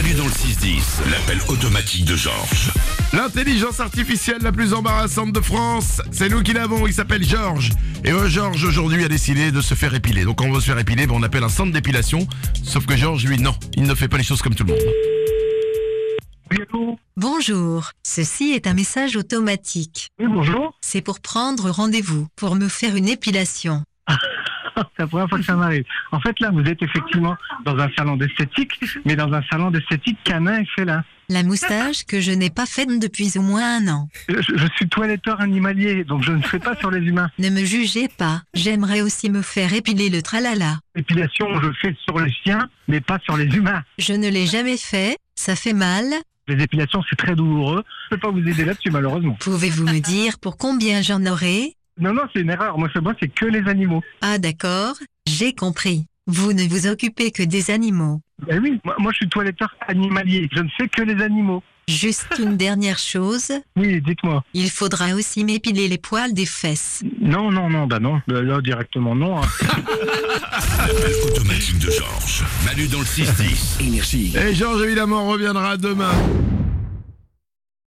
Manu dans le 6-10, l'appel automatique de Georges. L'intelligence artificielle la plus embarrassante de France, c'est nous qui l'avons, il s'appelle Georges. Et Georges aujourd'hui a décidé de se faire épiler. Donc quand on veut se faire épiler, on appelle un centre d'épilation. Sauf que Georges, lui, non, il ne fait pas les choses comme tout le monde. Oui, allô. Bonjour, ceci est un message automatique. Oui, bonjour. C'est pour prendre rendez-vous, pour me faire une épilation. C'est la première fois que ça m'arrive. En fait, là, vous êtes effectivement dans un salon d'esthétique, mais dans un salon d'esthétique canin et félin. La moustache que je n'ai pas faite depuis au moins 1 an. Je suis toiletteur animalier, donc je ne fais pas sur les humains. Ne me jugez pas, j'aimerais aussi me faire épiler le tralala. L'épilation, je fais sur les chiens, mais pas sur les humains. Je ne l'ai jamais fait, ça fait mal. Les épilations, c'est très douloureux. Je ne peux pas vous aider là-dessus, malheureusement. Pouvez-vous me dire pour combien j'en aurai? Non, c'est une erreur. Moi, c'est que les animaux. Ah d'accord, j'ai compris. Vous ne vous occupez que des animaux. Eh oui, moi, je suis toiletteur animalier. Je ne fais que les animaux. Juste une dernière chose, Oui, dites-moi. il faudra aussi m'épiler les poils des fesses. Non. Là, directement, non. Hein. L'appel automatique de Georges. Manu dans le 6-10. Énergie. Et Georges, évidemment, reviendra demain.